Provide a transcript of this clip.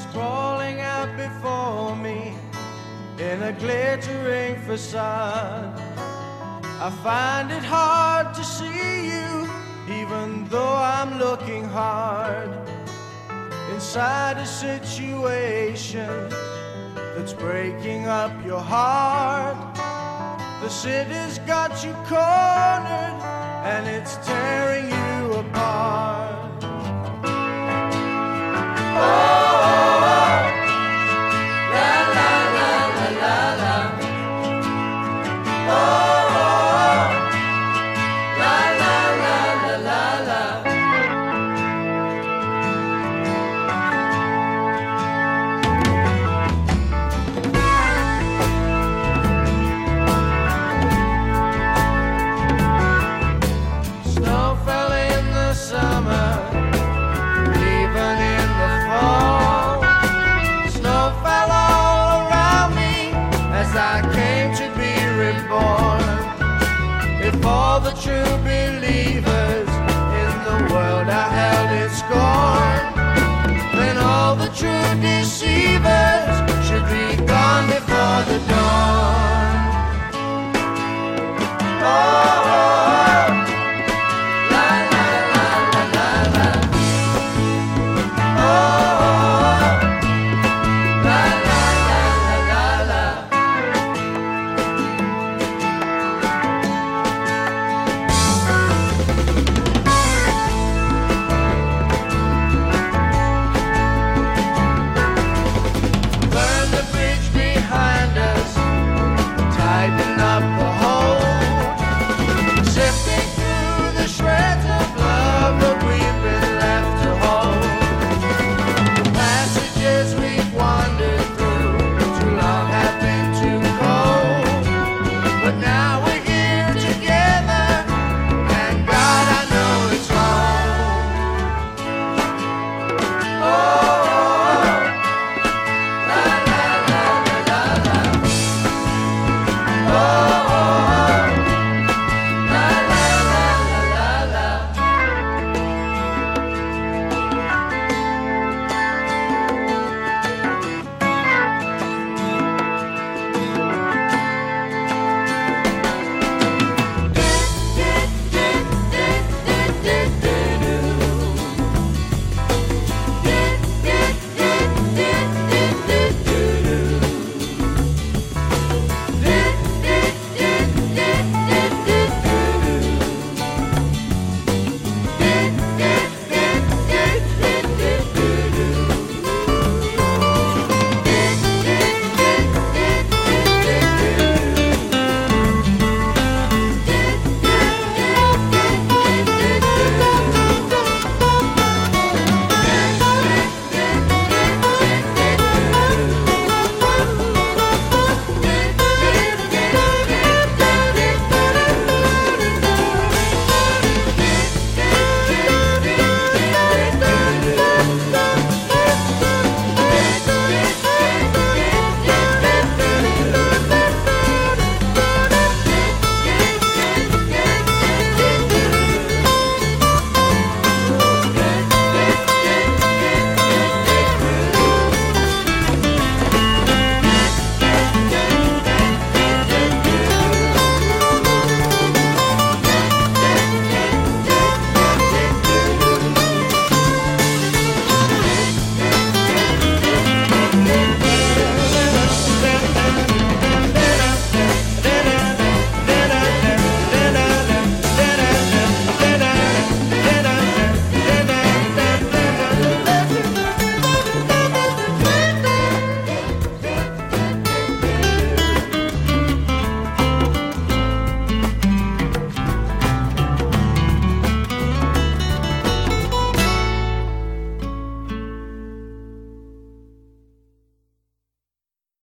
crawling out before me in a glittering facade. I find it hard to see you, even though I'm looking hard inside a situation that's breaking up your heart. The city's got you cornered and it's tearing you apart. All the true believers in the world I held in scorn